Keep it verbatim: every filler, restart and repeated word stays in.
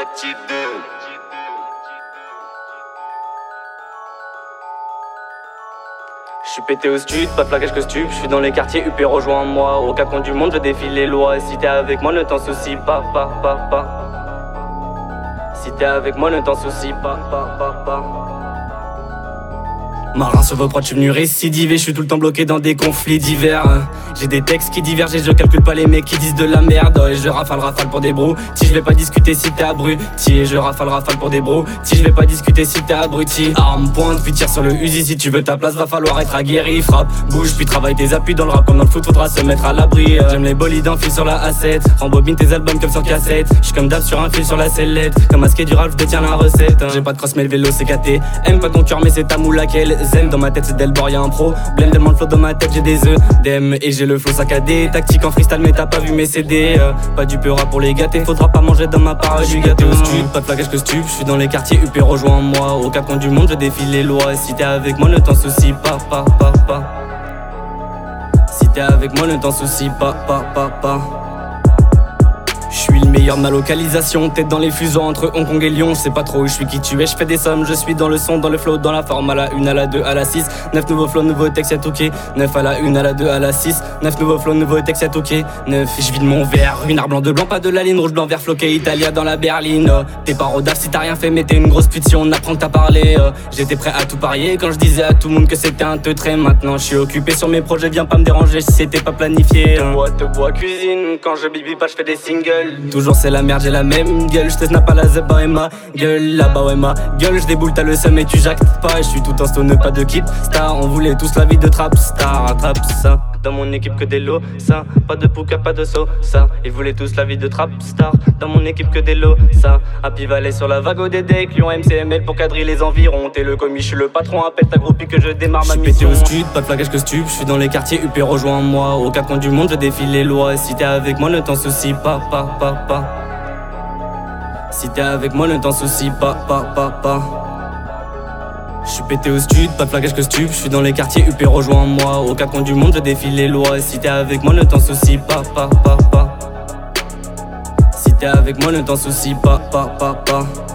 J'suis pété au stud, pas de flagage que stup, j'suis dans les quartiers U P, rejoins-moi. Au quatre coins du monde, je défie les lois. Et si t'es avec moi, ne t'en soucie pas, pas, pas, pas. Si t'es avec moi, ne t'en soucie pas, pas, pas, pas. Marin sur vos prods, j'suis venu récidiver, j'suis tout le temps bloqué dans des conflits divers. J'ai des textes qui divergent et je calcule pas les mecs qui disent de la merde. Et je rafale, rafale pour des bros. Si je vais pas discuter si t'es abruti. Et je rafale, rafale pour des bros. Si je vais pas discuter si t'es abruti. Arme pointe, puis tire sur le Uzi. Si tu veux ta place, va falloir être aguerri. Frappe, bouge, puis travaille tes appuis dans le rap. Comme dans le foot, faudra se mettre à l'abri. J'aime les bolides en fil sur la A sept. Rembobine tes albums comme sur cassette. J'suis comme d'hab sur un fil sur la sellette. Comme masqué du rap, j'détiens la recette. J'ai pas de cross mais le vélo c'est K T. Aime pas ton cœur mais c'est ta moula qu'elle aime. Dans ma tête c'est Delbord, y'a un pro. Blême tellement le flow dans ma tête, j'ai des œufs d'M et j'ai le flow saccadé. Tactique en freestyle mais t'as pas vu mes C D. euh, Pas du peur pour les gâter. Faudra pas manger dans ma part du gâteau au stud. Pas de flagage que stup, j'suis dans les quartiers U P, rejoins-moi. Au quatre coins du monde je défie les lois. Et si t'es avec moi ne t'en soucie pas, pas, pas, pas. Si t'es avec moi ne t'en soucie pas, pas, pas, pas. J'suis le meilleur de ma localisation, tête dans les fuseaux entre Hong Kong et Lyon. J'sais pas trop où j'suis qui tu es, j'fais des sommes. Je suis dans le son, dans le flow, dans la forme. À la une, à la deux, à la six. Neuf nouveaux flows, nouveaux textes, y'a tout qui. Neuf à la une, à la deux, à la six. Neuf nouveaux flows, nouveaux textes, y'a tout qui. Neuf, j'vide mon verre. Une arbre blanc de blanc, pas de la ligne rouge, blanc, vert, floqué, Italia dans la berline. euh, T'es pas rodaf si t'as rien fait, mais t'es une grosse pute si on apprend que t'as parlé. euh, J'étais prêt à tout parier quand je disais à tout le monde que c'était un teutré. Maintenant j'suis occupé sur mes projets, viens pas me déranger si c'était pas planifié. Te bois, te bois, cuisine. Quand je bibi pas, j'fais des singles. Toujours c'est la merde, j'ai la même gueule, je te snap à la zeba et ma gueule, là-bas ouais ma gueule, je déboule, t'as le seum et tu jactes pas, je suis tout en stone, pas de kip star, on voulait tous la vie de trap star, attrape ça, dans mon équipe que des lots, ça, pas de pouka, pas de saut, ça, ils voulaient tous la vie de trap star, dans mon équipe que des lots, ça, Happy Valley sur la vague au D D, Lyon M C M L pour cadrer les environs, t'es le commis, je suis le patron, appelle ta groupie que je démarre ma mission. J'suis pété au stud, pas de flagage que stup, je suis dans les quartiers U P, rejoins-moi, aux quatre coins du monde je défie les lois, et si t'es avec moi ne t'en soucie pas, pas, pas, pas. Si t'es avec moi ne t'en soucie pas, pas, pas, pas. J'suis pété au stud, pas de flagage que stup, j'suis dans les quartiers U P, rejoins-moi. Aux quatre coins du monde je défie les lois. Et si t'es avec moi ne t'en soucie pas, pas, pas, pas. Si t'es avec moi ne t'en soucie pas, pas, pas, pas.